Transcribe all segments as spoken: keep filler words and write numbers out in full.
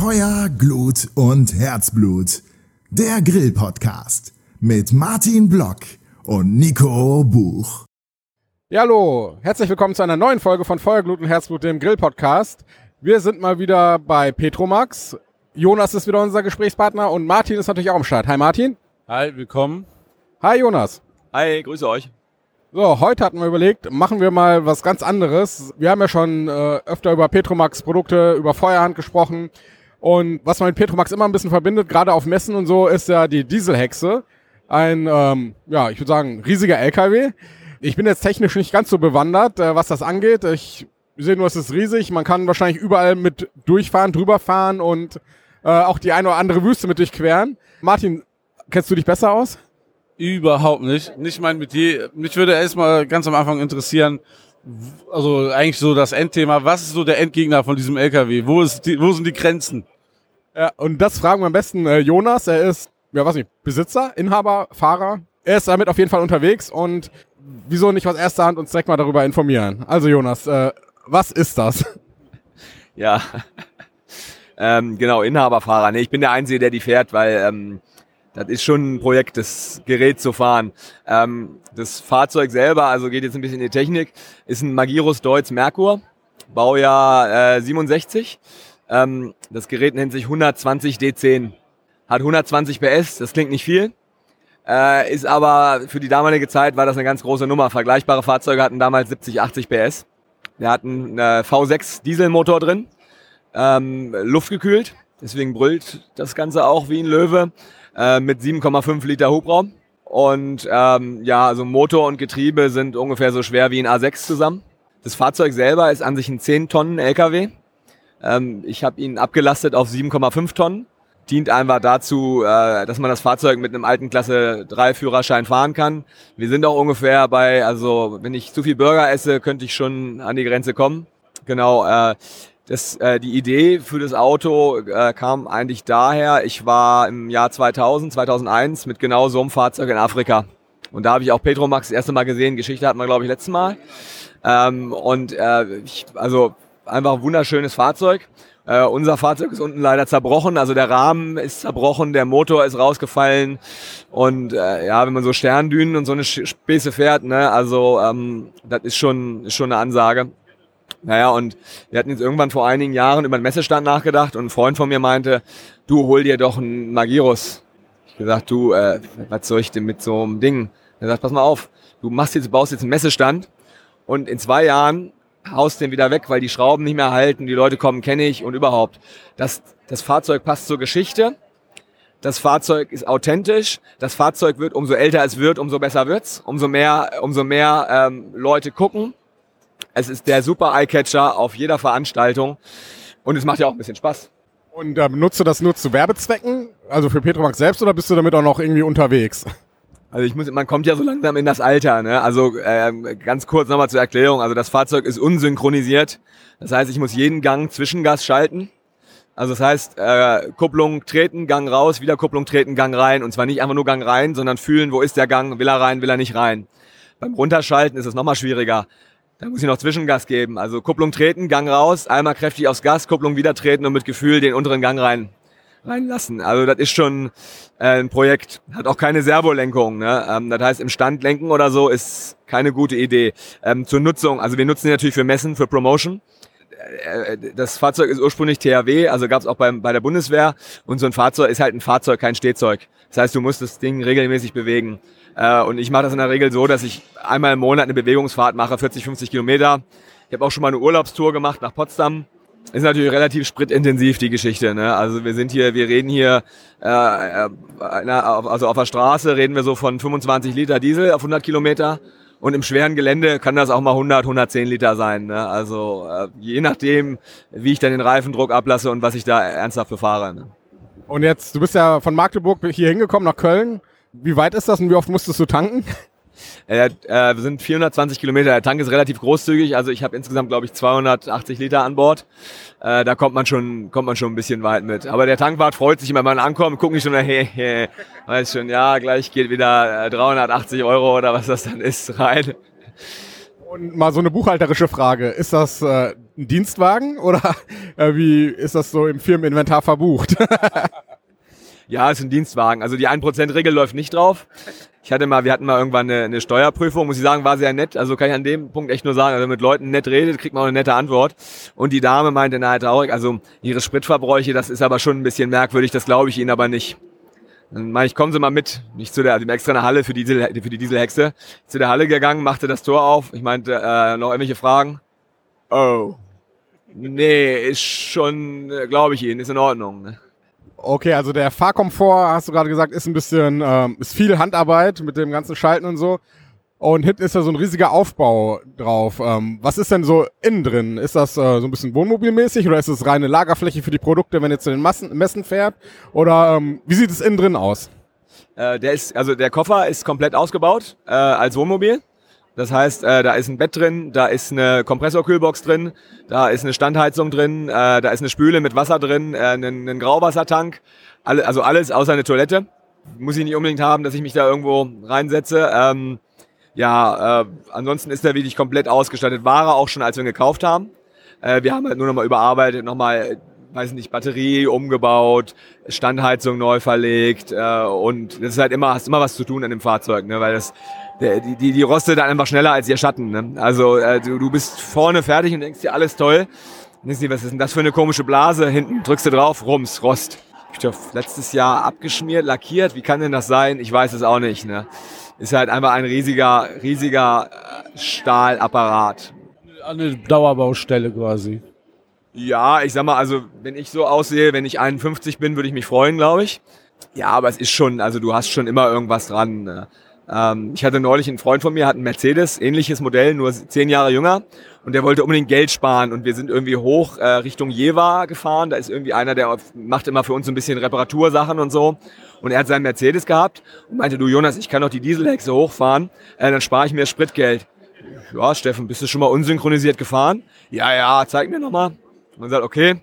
Feuer, Glut und Herzblut. Der Grill-Podcast mit Martin Block und Nico Buch. Ja, hallo, herzlich willkommen zu einer neuen Folge von Feuer, Glut und Herzblut, dem Grill-Podcast. Wir sind mal wieder bei Petromax. Jonas ist wieder unser Gesprächspartner und Martin ist natürlich auch am Start. Hi Martin. Hi, willkommen. Hi Jonas. Hi, grüße euch. So, heute hatten wir überlegt, machen wir mal was ganz anderes. Wir haben ja schon äh, öfter über Petromax-Produkte, über Feuerhand gesprochen. Und was man mit Petromax immer ein bisschen verbindet, gerade auf Messen und so, ist ja die Dieselhexe. Ein, ähm, ja, ich würde sagen, riesiger L K W. Ich bin jetzt technisch nicht ganz so bewandert, äh, was das angeht. Ich sehe nur, es ist riesig. Man kann wahrscheinlich überall mit durchfahren, drüber fahren und äh, auch die eine oder andere Wüste mit durchqueren. Martin, kennst du dich besser aus? Überhaupt nicht. Nicht mein Metier. Mich würde erstmal ganz am Anfang interessieren, also eigentlich so das Endthema, was ist so der Endgegner von diesem L K W? Wo ist die, wo sind die Grenzen? Ja, und das fragen wir am besten äh, Jonas. Er ist, ja weiß nicht, Besitzer, Inhaber, Fahrer. Er ist damit auf jeden Fall unterwegs und wieso nicht aus erster Hand uns direkt mal darüber informieren. Also Jonas, äh, was ist das? Ja, ähm, genau, Inhaberfahrer. Nee, ich bin der Einzige, der die fährt, weil ähm, das ist schon ein Projekt, das Gerät zu fahren. Ähm, das Fahrzeug selber, also geht jetzt ein bisschen in die Technik, ist ein Magirus Deutz Merkur, Baujahr äh, siebenundsechzig. Ähm, das Gerät nennt sich hundertzwanzig D zehn, hat hundertzwanzig P S, das klingt nicht viel, äh, ist aber für die damalige Zeit war das eine ganz große Nummer. Vergleichbare Fahrzeuge hatten damals siebzig, achtzig P S. Wir hatten einen V sechs Dieselmotor drin, ähm, luftgekühlt, deswegen brüllt das Ganze auch wie ein Löwe. Mit sieben Komma fünf Liter Hubraum und ähm, ja, also Motor und Getriebe sind ungefähr so schwer wie ein A sechs zusammen. Das Fahrzeug selber ist an sich ein zehn Tonnen L K W. Ähm, ich habe ihn abgelastet auf sieben Komma fünf Tonnen. Dient einfach dazu, äh, dass man das Fahrzeug mit einem alten Klasse drei Führerschein fahren kann. Wir sind auch ungefähr bei, also wenn ich zu viel Burger esse, könnte ich schon an die Grenze kommen. Genau, äh, Das, äh, die Idee für das Auto äh, kam eigentlich daher, ich war im Jahr zweitausend, zweitausendeins mit genau so einem Fahrzeug in Afrika. Und da habe ich auch Petromax das erste Mal gesehen. Geschichte hatten wir, glaube ich, letztes Mal. Ähm, und äh, ich, also einfach ein wunderschönes Fahrzeug. Äh, unser Fahrzeug ist unten leider zerbrochen. Also der Rahmen ist zerbrochen, der Motor ist rausgefallen. Und äh, ja, wenn man so Sterndünen und so eine Späße fährt, ne, also ähm, das ist schon, ist schon eine Ansage. Naja, und wir hatten jetzt irgendwann vor einigen Jahren über den Messestand nachgedacht und ein Freund von mir meinte, du hol dir doch einen Magirus. Ich gesagt, du, äh, was soll ich denn mit so einem Ding? Er sagt, pass mal auf, du machst jetzt, baust jetzt einen Messestand und in zwei Jahren haust den wieder weg, weil die Schrauben nicht mehr halten, die Leute kommen, kenne ich und überhaupt. Das, das Fahrzeug passt zur Geschichte, das Fahrzeug ist authentisch, das Fahrzeug wird, umso älter es wird, umso besser wird's, umso mehr, umso mehr ähm, Leute gucken. Es ist der super Eyecatcher auf jeder Veranstaltung und es macht ja auch ein bisschen Spaß. Und äh, benutzt du das nur zu Werbezwecken, also für Petromax selbst, oder bist du damit auch noch irgendwie unterwegs? Also ich muss, man kommt ja so langsam in das Alter, ne? Also äh, ganz kurz nochmal zur Erklärung, also das Fahrzeug ist unsynchronisiert, das heißt, ich muss jeden Gang Zwischengas schalten. Also das heißt, äh, Kupplung treten, Gang raus, wieder Kupplung treten, Gang rein und zwar nicht einfach nur Gang rein, sondern fühlen, wo ist der Gang, will er rein, will er nicht rein. Beim Runterschalten ist es nochmal schwieriger. Da muss ich noch Zwischengas geben. Also Kupplung treten, Gang raus, einmal kräftig aufs Gas, Kupplung wieder treten und mit Gefühl den unteren Gang rein reinlassen. Also das ist schon äh, ein Projekt. Hat auch keine Servolenkung. Ne? Ähm, das heißt, im Stand lenken oder so ist keine gute Idee. Ähm, zur Nutzung, also wir nutzen die natürlich für Messen, für Promotion. Äh, das Fahrzeug ist ursprünglich T H W, also gab es auch beim, bei der Bundeswehr. Und so ein Fahrzeug ist halt ein Fahrzeug, kein Stehzeug. Das heißt, du musst das Ding regelmäßig bewegen. Und ich mache das in der Regel so, dass ich einmal im Monat eine Bewegungsfahrt mache, vierzig, fünfzig Kilometer. Ich habe auch schon mal eine Urlaubstour gemacht nach Potsdam. Ist natürlich relativ spritintensiv, die Geschichte. Ne? Also wir sind hier, wir reden hier, äh, also auf der Straße reden wir so von fünfundzwanzig Liter Diesel auf hundert Kilometer. Und im schweren Gelände kann das auch mal hundert, hundertzehn Liter sein. Ne? Also äh, je nachdem, wie ich dann den Reifendruck ablasse und was ich da ernsthaft befahre. Ne? Und jetzt, du bist ja von Magdeburg hier hingekommen nach Köln. Wie weit ist das und wie oft musstest du tanken? Äh, äh, wir sind vierhundertzwanzig Kilometer. Der Tank ist relativ großzügig. Also ich habe insgesamt, glaube ich, zweihundertachtzig Liter an Bord. Äh, da kommt man schon, kommt man schon ein bisschen weit mit. Aber der Tankwart freut sich, wenn man ankommt, guckt nicht schon, hey, hey, weiß schon, ja, gleich geht wieder dreihundertachtzig Euro oder was das dann ist rein. Und mal so eine buchhalterische Frage. Ist das äh, ein Dienstwagen oder äh, wie ist das so im Firmeninventar verbucht? Ja, ist ein Dienstwagen. Also die ein Prozent Regel läuft nicht drauf. Ich hatte mal, wir hatten mal irgendwann eine, eine Steuerprüfung, muss ich sagen, war sehr nett. Also kann ich an dem Punkt echt nur sagen, also wenn man mit Leuten nett redet, kriegt man auch eine nette Antwort. Und die Dame meinte, na traurig, also ihre Spritverbräuche, das ist aber schon ein bisschen merkwürdig, das glaube ich Ihnen aber nicht. Dann meinte ich, kommen Sie mal mit. Nicht zu der, also extra eine Halle für die, Diesel, für die Dieselhexe. Zu der Halle gegangen, machte das Tor auf. Ich meinte, äh, noch irgendwelche Fragen? Oh. Nee, ist schon, glaube ich Ihnen, ist in Ordnung. Ne? Okay, also der Fahrkomfort, hast du gerade gesagt, ist ein bisschen, ähm, ist viel Handarbeit mit dem ganzen Schalten und so. Und hinten ist da so ein riesiger Aufbau drauf. Ähm, was ist denn so innen drin? Ist das äh, so ein bisschen wohnmobilmäßig oder ist es reine Lagerfläche für die Produkte, wenn ihr zu den Massen, Messen fährt? Oder ähm, wie sieht es innen drin aus? Äh, der ist, also der Koffer ist komplett ausgebaut äh, als Wohnmobil. Das heißt, äh, da ist ein Bett drin, da ist eine Kompressorkühlbox drin, da ist eine Standheizung drin, äh, da ist eine Spüle mit Wasser drin, äh, ein, ein Grauwassertank, alle, also alles außer eine Toilette. Muss ich nicht unbedingt haben, dass ich mich da irgendwo reinsetze. Ähm, ja, äh, ansonsten ist der wirklich komplett ausgestattet. War er auch schon, als wir ihn gekauft haben. Äh, wir haben halt nur nochmal überarbeitet, nochmal, weiß nicht, Batterie umgebaut, Standheizung neu verlegt äh, und das ist halt immer, hast immer was zu tun an dem Fahrzeug, ne, weil das Der, die, die, die rostet dann einfach schneller als ihr Schatten. Ne? Also äh, du, du bist vorne fertig und denkst dir, alles toll. Und denkst dir, was ist denn das für eine komische Blase? Hinten drückst du drauf, rums, Rost. Ich habe letztes Jahr abgeschmiert, lackiert. Wie kann denn das sein? Ich weiß es auch nicht. Ne? Ist halt einfach ein riesiger, riesiger Stahlapparat. Eine Dauerbaustelle quasi. Ja, ich sag mal, also wenn ich so aussehe, wenn ich einundfünfzig bin, würde ich mich freuen, glaube ich. Ja, aber es ist schon, also du hast schon immer irgendwas dran. Ne? Ähm, ich hatte neulich einen Freund von mir, hat einen Mercedes, ähnliches Modell, nur zehn Jahre jünger. Und der wollte unbedingt Geld sparen. Und wir sind irgendwie hoch äh, Richtung Jever gefahren. Da ist irgendwie einer, der macht immer für uns so ein bisschen Reparatursachen und so. Und er hat seinen Mercedes gehabt und meinte, du Jonas, ich kann doch die Dieselhexe hochfahren, äh, dann spare ich mir Spritgeld. Ja, Steffen, bist du schon mal unsynchronisiert gefahren? Ja, ja, zeig mir nochmal. Und sagt, okay.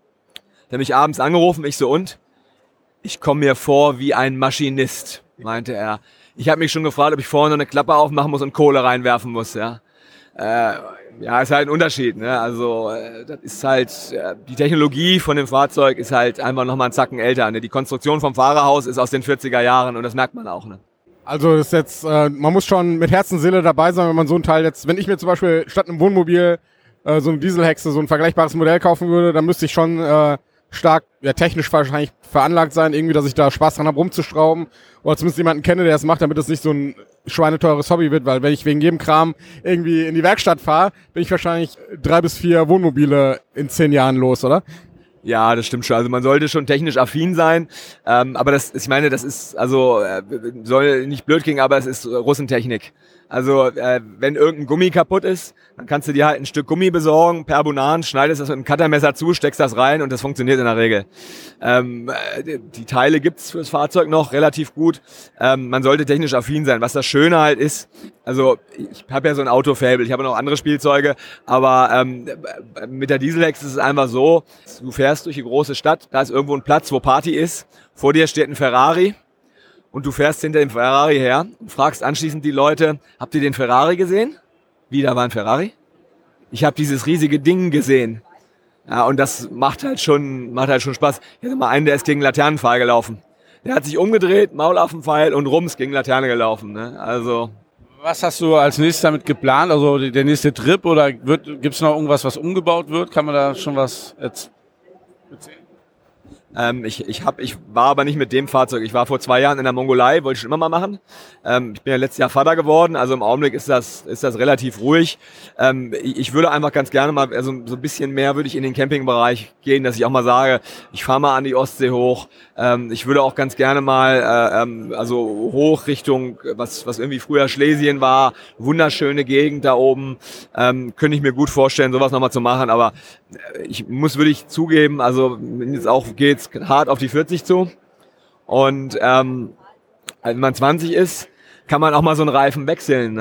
Der hat mich abends angerufen, ich so, und? Ich komme mir vor wie ein Maschinist, meinte er. Ich habe mich schon gefragt, ob ich vorne eine Klappe aufmachen muss und Kohle reinwerfen muss. Ja, äh, ja, ist halt ein Unterschied. Ne? Also äh, das ist halt, äh, die Technologie von dem Fahrzeug ist halt einfach nochmal einen Zacken älter. Ne? Die Konstruktion vom Fahrerhaus ist aus den vierziger Jahren und das merkt man auch. Ne? Also das ist jetzt, äh, man muss schon mit Herz und Seele dabei sein, wenn man so ein Teil jetzt, wenn ich mir zum Beispiel statt einem Wohnmobil äh, so eine Dieselhexe, so ein vergleichbares Modell kaufen würde, dann müsste ich schon äh, stark, ja technisch wahrscheinlich veranlagt sein, irgendwie, dass ich da Spaß dran habe, rumzuschrauben oder zumindest jemanden kenne, der es macht, damit es nicht so ein schweineteures Hobby wird, weil wenn ich wegen jedem Kram irgendwie in die Werkstatt fahre, bin ich wahrscheinlich drei bis vier Wohnmobile in zehn Jahren los, oder? Ja, das stimmt schon. Also man sollte schon technisch affin sein, ähm, aber das, ich meine, das ist, also äh, soll nicht blöd klingen, aber es ist Russentechnik. Also äh, wenn irgendein Gummi kaputt ist, dann kannst du dir halt ein Stück Gummi besorgen, Perbunan, schneidest das mit einem Cuttermesser zu, steckst das rein und das funktioniert in der Regel. Ähm, die, die Teile gibt's fürs Fahrzeug noch relativ gut. Ähm, man sollte technisch affin sein. Was das Schöne halt ist, also ich habe ja so ein Autofable, ich habe noch andere Spielzeuge, aber ähm, mit der Dieselhexe ist es einfach so, du fährst durch die große Stadt, da ist irgendwo ein Platz, wo Party ist, vor dir steht ein Ferrari, und du fährst hinter dem Ferrari her und fragst anschließend die Leute, habt ihr den Ferrari gesehen? Wie, da war ein Ferrari? Ich habe dieses riesige Ding gesehen. Ja, und das macht halt schon, macht halt schon Spaß. Ich hatte mal einen, der ist gegen Laternenpfahl gelaufen. Der hat sich umgedreht, Maul auf den Pfeil und rums gegen Laterne gelaufen. Ne? Also. Was hast du als nächstes damit geplant? Also der nächste Trip oder gibt es noch irgendwas, was umgebaut wird? Kann man da schon was jetzt erzählen? Ähm, ich, ich, hab, ich war aber nicht mit dem Fahrzeug. Ich war vor zwei Jahren in der Mongolei, wollte ich schon immer mal machen. Ähm, ich bin ja letztes Jahr Vater geworden, also im Augenblick ist das, ist das relativ ruhig. Ähm, ich, ich würde einfach ganz gerne mal, also so ein bisschen mehr würde ich in den Campingbereich gehen, dass ich auch mal sage, ich fahre mal an die Ostsee hoch. Ähm, ich würde auch ganz gerne mal, äh, ähm, also hoch Richtung, was, was irgendwie früher Schlesien war, wunderschöne Gegend da oben. Ähm, könnte ich mir gut vorstellen, sowas nochmal zu machen, aber ich muss wirklich zugeben, also jetzt auch geht's hart auf die vierzig zu und ähm, wenn man zwanzig ist, kann man auch mal so einen Reifen wechseln, ne?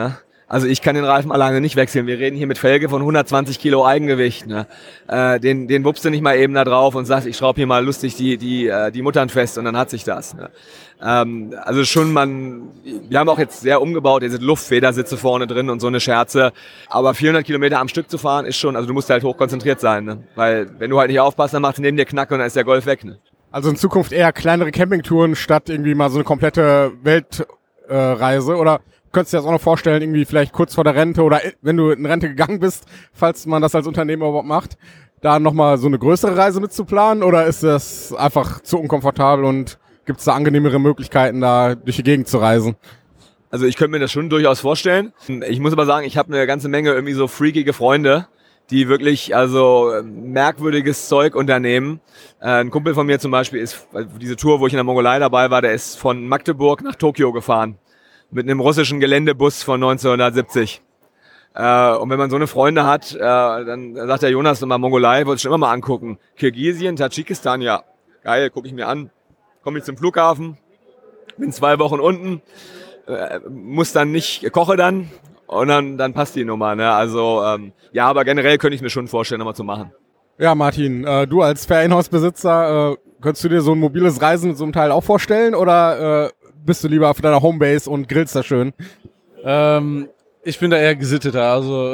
Also ich kann den Reifen alleine nicht wechseln. Wir reden hier mit Felge von hundertzwanzig Kilo Eigengewicht. Ne? Äh, den, den wuppst du nicht mal eben da drauf und sagst, ich schraube hier mal lustig die, die, äh, die Muttern fest und dann hat sich das. Ne? Ähm, also schon man, wir haben auch jetzt sehr umgebaut, hier sind Luftfedersitze vorne drin und so eine Scherze. Aber vierhundert Kilometer am Stück zu fahren ist schon, also du musst halt hochkonzentriert sein. Ne? Weil wenn du halt nicht aufpasst, dann macht es neben dir Knack und dann ist der Golf weg. Ne? Also in Zukunft eher kleinere Campingtouren statt irgendwie mal so eine komplette Weltreise äh, oder könntest du dir das auch noch vorstellen, irgendwie vielleicht kurz vor der Rente oder wenn du in Rente gegangen bist, falls man das als Unternehmer überhaupt macht, da nochmal so eine größere Reise mitzuplanen oder ist das einfach zu unkomfortabel und gibt es da angenehmere Möglichkeiten, da durch die Gegend zu reisen? Also ich könnte mir das schon durchaus vorstellen. Ich muss aber sagen, ich habe eine ganze Menge irgendwie so freakige Freunde, die wirklich also merkwürdiges Zeug unternehmen. Äh, ein Kumpel von mir zum Beispiel ist, diese Tour, wo ich in der Mongolei dabei war, der ist von Magdeburg nach Tokio gefahren. Mit einem russischen Geländebus von neunzehnhundertsiebzig. Äh, und wenn man so eine Freunde hat, äh, dann sagt der Jonas immer, Mongolei, wollte ich schon immer mal angucken. Kirgisien, Tadschikistan, ja, geil, gucke ich mir an. Komme ich zum Flughafen, bin zwei Wochen unten, äh, muss dann nicht, koche dann und dann, dann passt die Nummer. Ne? Also ähm, ja, aber generell könnte ich mir schon vorstellen, nochmal zu machen. Ja, Martin, äh, du als Ferienhausbesitzer, äh, könntest du dir so ein mobiles Reisen mit so einem Teil auch vorstellen oder äh, bist du lieber auf deiner Homebase und grillst da schön? Ähm, ich bin da eher gesitteter. Also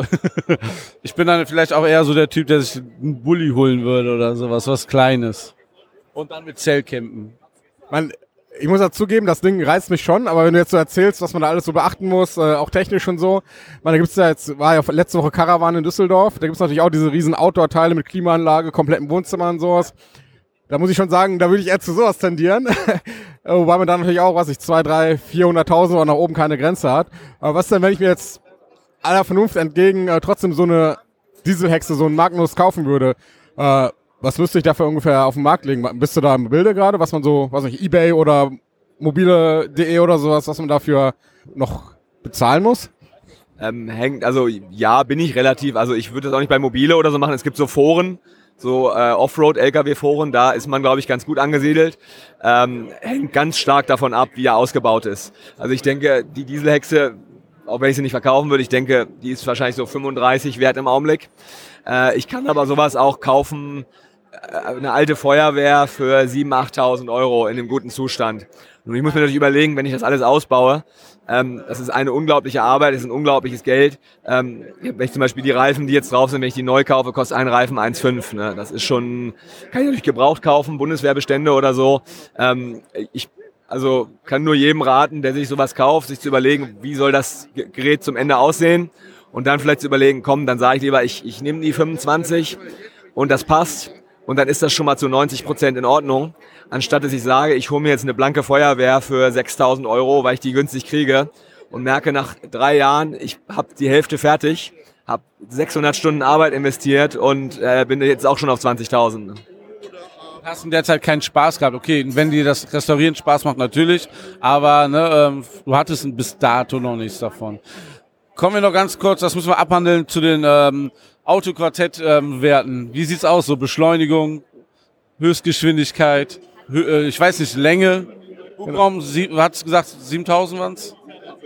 ich bin dann vielleicht auch eher so der Typ, der sich einen Bulli holen würde oder sowas, was Kleines. Und dann mit Zellcampen. Man, ich muss dazugeben, das Ding reizt mich schon, aber wenn du jetzt so erzählst, was man da alles so beachten muss, äh, auch technisch und so, ich meine, da gibt's ja jetzt, war ja letzte Woche Caravan in Düsseldorf, da gibt's natürlich auch diese riesen Outdoor-Teile mit Klimaanlage, komplettem Wohnzimmer und sowas. Da muss ich schon sagen, da würde ich eher zu sowas tendieren. Wobei man dann natürlich auch, was ich, zwei, drei, vierhunderttausend oder nach oben keine Grenze hat. Aber was denn, wenn ich mir jetzt aller Vernunft entgegen äh, trotzdem so eine Dieselhexe, so einen Magnus kaufen würde? Äh, was müsste ich dafür ungefähr auf den Markt legen? Bist du da im Bilde gerade, was man so, was nicht, eBay oder mobile punkt de oder sowas, was man dafür noch bezahlen muss? Ähm, hängt, also ja, bin ich relativ, also ich würde das auch nicht bei Mobile oder so machen. Es gibt so Foren, so äh, Offroad-L K W-Foren, da ist man, glaube ich, ganz gut angesiedelt. Ähm, hängt ganz stark davon ab, wie er ausgebaut ist. Also ich denke, die Dieselhexe, auch wenn ich sie nicht verkaufen würde, ich denke, die ist wahrscheinlich so fünfunddreißig wert im Augenblick. Äh, ich kann aber sowas auch kaufen, äh, eine alte Feuerwehr für siebentausend, achttausend Euro in einem guten Zustand. Und ich muss mir natürlich überlegen, wenn ich das alles ausbaue, ähm, das ist eine unglaubliche Arbeit, das ist ein unglaubliches Geld. Ähm, wenn ich zum Beispiel die Reifen, die jetzt drauf sind, wenn ich die neu kaufe, kostet ein Reifen eins Komma fünf. Ne? Das ist schon, kann ich natürlich gebraucht kaufen, Bundeswehrbestände oder so. Ähm, ich also kann nur jedem raten, der sich sowas kauft, sich zu überlegen, wie soll das Gerät zum Ende aussehen und dann vielleicht zu überlegen, komm, dann sage ich lieber, ich, ich nehme die fünfundzwanzig und das passt und dann ist das schon mal zu neunzig Prozent in Ordnung. Anstatt dass ich sage, ich hole mir jetzt eine blanke Feuerwehr für sechstausend Euro, weil ich die günstig kriege und merke nach drei Jahren, ich habe die Hälfte fertig, habe sechshundert Stunden Arbeit investiert und äh, bin jetzt auch schon auf zwanzigtausend. Hast in der Zeit keinen Spaß gehabt. Okay, wenn dir das Restaurieren Spaß macht, natürlich, aber ne, ähm, du hattest bis dato noch nichts davon. Kommen wir noch ganz kurz, das müssen wir abhandeln, zu den ähm, Autoquartett-Werten. Ähm, Wie sieht's aus? So Beschleunigung, Höchstgeschwindigkeit, Hö- äh, ich weiß nicht, Länge. Hubraum, sie- du hattest gesagt, siebentausend waren's?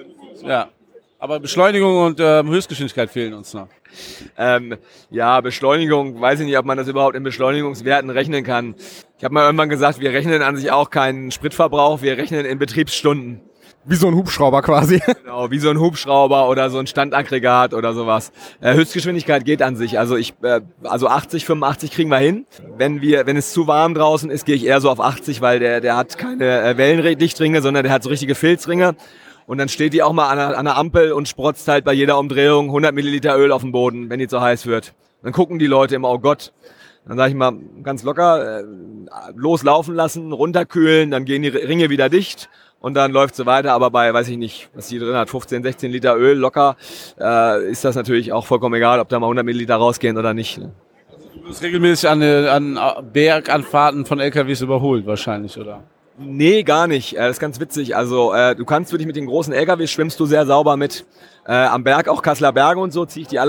Ja. Aber Beschleunigung und ähm, Höchstgeschwindigkeit fehlen uns noch. Ähm, ja, Beschleunigung, weiß ich nicht, ob man das überhaupt in Beschleunigungswerten rechnen kann. Ich habe mal irgendwann gesagt, wir rechnen an sich auch keinen Spritverbrauch, wir rechnen in Betriebsstunden. Wie so ein Hubschrauber quasi. Genau, wie so ein Hubschrauber oder so ein Standaggregat oder sowas. Äh, Höchstgeschwindigkeit geht an sich. Also ich, äh, also achtzig, fünfundachtzig kriegen wir hin. Wenn wir, wenn es zu warm draußen ist, gehe ich eher so auf achtzig, weil der, der hat keine äh, Wellenlichtringe, sondern der hat so richtige Filzringe. Und dann steht die auch mal an der, an der Ampel und sprotzt halt bei jeder Umdrehung hundert Milliliter Öl auf den Boden, wenn die zu heiß wird. Dann gucken die Leute immer, oh Gott. Dann sage ich mal ganz locker, äh, loslaufen lassen, runterkühlen, dann gehen die Ringe wieder dicht und dann läuft so weiter. Aber bei, weiß ich nicht, was die drin hat, fünfzehn, sechzehn Liter Öl locker, äh, ist das natürlich auch vollkommen egal, ob da mal hundert Milliliter rausgehen oder nicht. Ne? Du bist regelmäßig an, an Berganfahrten von L K Ws überholt wahrscheinlich, oder? Nee, gar nicht. Äh, das ist ganz witzig. Also äh, du kannst wirklich mit den großen L K Ws schwimmst du sehr sauber mit. Äh, am Berg, auch Kasseler Berge und so, ziehe ich die alle ab.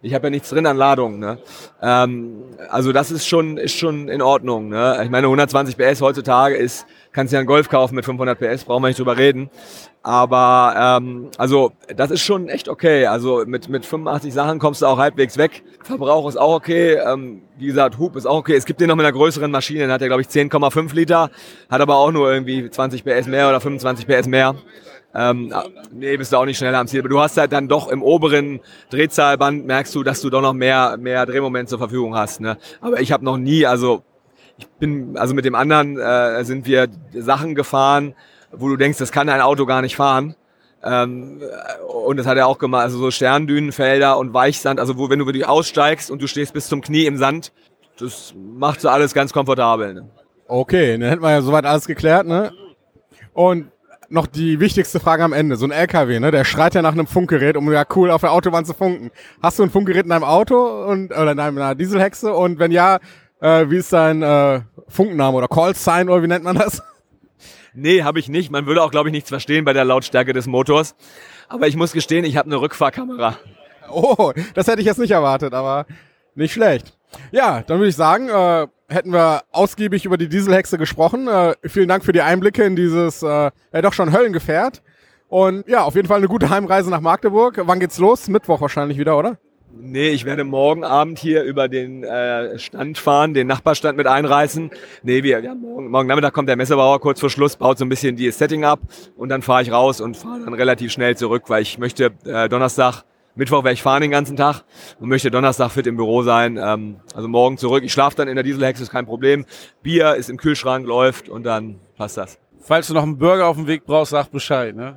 Ich habe ja nichts drin an Ladung. Ne? Ähm, also das ist schon, ist schon in Ordnung. Ne? Ich meine, hundertzwanzig P S heutzutage ist, kannst du ja einen Golf kaufen mit fünfhundert P S, brauchen wir nicht drüber reden. Aber ähm, also das ist schon echt okay. Also mit, mit fünfundachtzig Sachen kommst du auch halbwegs weg. Verbrauch ist auch okay. Ähm, wie gesagt, Hub ist auch okay. Es gibt den noch mit einer größeren Maschine, den hat der glaube ich zehn Komma fünf Liter, hat aber auch nur irgendwie zwanzig P S mehr oder fünfundzwanzig P S mehr. Ähm, nee, bist du auch nicht schneller am Ziel. Aber du hast halt dann doch im oberen Drehzahlband, merkst du, dass du doch noch mehr, mehr Drehmoment zur Verfügung hast. Ne? Aber ich habe noch nie, also ich bin, also mit dem anderen äh, sind wir Sachen gefahren, wo du denkst, das kann ein Auto gar nicht fahren. Ähm, und das hat er auch gemacht, also so Sterndünenfelder und Weichsand, also wo, wenn du wirklich aussteigst und du stehst bis zum Knie im Sand, das macht so alles ganz komfortabel. Ne? Okay, dann hätten wir ja soweit alles geklärt, ne? Und noch die wichtigste Frage am Ende. So ein L K W, ne, der schreit ja nach einem Funkgerät, um ja cool auf der Autobahn zu funken. Hast du ein Funkgerät in deinem Auto und oder in deiner Dieselhexe? Und wenn ja, äh, wie ist dein äh, Funkname oder Call-Sign oder wie nennt man das? Nee, habe ich nicht. Man würde auch, glaube ich, nichts verstehen bei der Lautstärke des Motors. Aber ich muss gestehen, ich habe eine Rückfahrkamera. Oh, das hätte ich jetzt nicht erwartet, aber nicht schlecht. Ja, dann würde ich sagen, äh, hätten wir ausgiebig über die Dieselhexe gesprochen. Äh, vielen Dank für die Einblicke in dieses äh, ja doch schon Höllengefährt. Und ja, auf jeden Fall eine gute Heimreise nach Magdeburg. Wann geht's los? Mittwoch wahrscheinlich wieder, oder? Nee, ich werde morgen Abend hier über den äh, Stand fahren, den Nachbarstand mit einreißen. Nee, wir, ja, morgen, morgen Nachmittag kommt der Messebauer kurz vor Schluss, baut so ein bisschen die Setting ab und dann fahre ich raus und fahre dann relativ schnell zurück, weil ich möchte äh, Donnerstag, Mittwoch werde ich fahren den ganzen Tag und möchte Donnerstag fit im Büro sein. Ähm, also morgen zurück. Ich schlafe dann in der Dieselhexe, ist kein Problem. Bier ist im Kühlschrank, läuft und dann passt das. Falls du noch einen Burger auf dem Weg brauchst, sag Bescheid. Ne?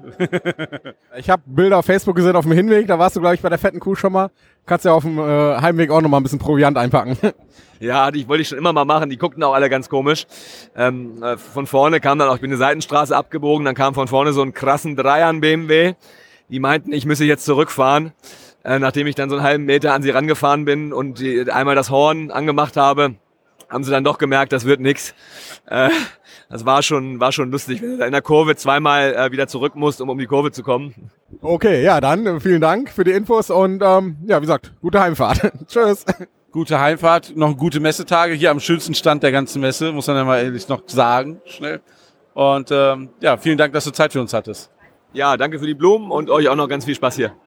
Ich habe Bilder auf Facebook gesehen auf dem Hinweg, da warst du, glaube ich, bei der fetten Kuh schon mal. Kannst ja auf dem äh, Heimweg auch noch mal ein bisschen Proviant einpacken. Ja, die wollte ich schon immer mal machen. Die guckten auch alle ganz komisch. Ähm, äh, von vorne kam dann auch, ich bin eine Seitenstraße abgebogen, dann kam von vorne so ein krassen Dreiern B M W. Die meinten, ich müsse jetzt zurückfahren. Äh, nachdem ich dann so einen halben Meter an sie rangefahren bin und die, einmal das Horn angemacht habe, haben sie dann doch gemerkt, das wird nix. Äh, das war schon, war schon lustig, wenn du da in der Kurve zweimal äh, wieder zurück musst, um um die Kurve zu kommen. Okay, ja, dann äh, vielen Dank für die Infos und ähm, ja, wie gesagt, gute Heimfahrt. Tschüss. Gute Heimfahrt, noch gute Messetage hier am schönsten Stand der ganzen Messe, muss man ja mal ehrlich noch sagen, schnell. Und ähm, ja, vielen Dank, dass du Zeit für uns hattest. Ja, danke für die Blumen und euch auch noch ganz viel Spaß hier.